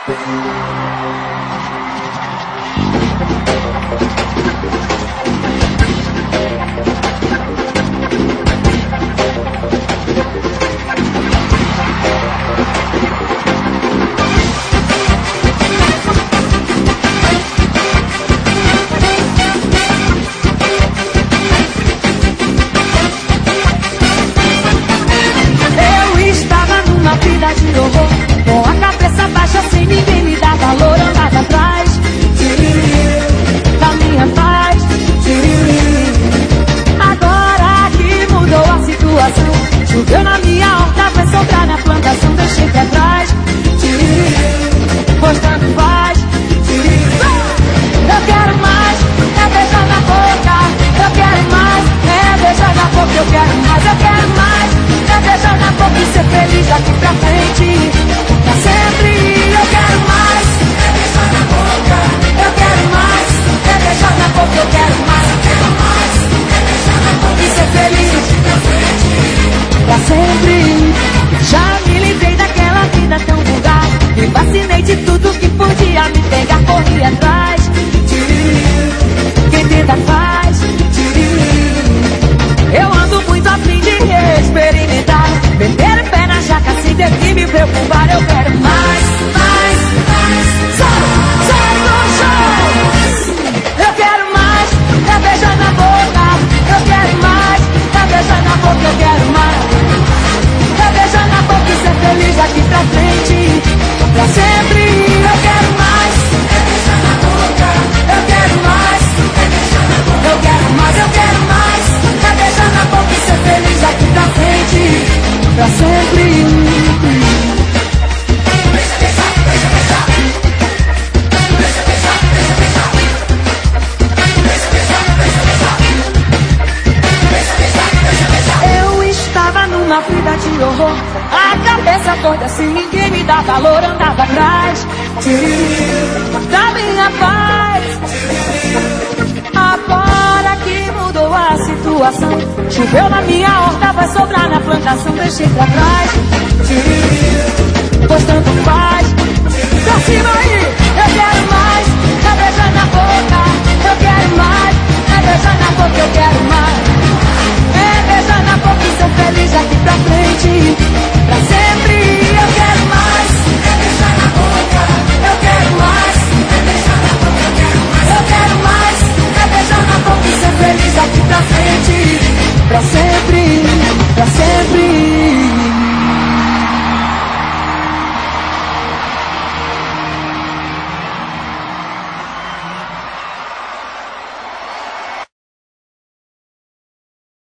Choveu na minha horta, vai sobrar na plantação, deixei pra trás. Pois tanto faz. Eu quero mais, é beijar na boca. Eu quero mais, é beijar na boca. Eu quero mais, eu quero mais, é beijar na boca e ser feliz daqui pra frente, pra sempre. Eu quero mais, é beijar na boca. Eu quero mais, é beijar na boca. Eu quero mais, é beijar na boca e ser feliz daqui pra frente, pra sempre. Já me livrei daquela vida tão vulgar, me vacinei de tudo que podia me pegar, corri atrás. Quem tenta faz. Eu ando muito a fim de experimentar, meter o pé na jaca sem ter que me preocupar. Eu quero mais, mais, mais. Sai do chão. Eu quero mais, é beijar na boca. Eu quero mais, é beijar na boca. Eu quero mais, é beijar na boca e ser feliz daqui pra frente, pra sempre. Eu quero mais, é beijar na boca. Eu quero mais, é beijar na boca. Eu quero mais, eu quero mais, é beijar na boca e ser feliz daqui pra frente, pra sempre. Uma vida de horror, a cabeça toda assim, ninguém me dá valor, andava atrás da minha paz. Agora que mudou a situação, choveu na minha horta, vai sobrar na plantação, deixei pra trás. Pois tanto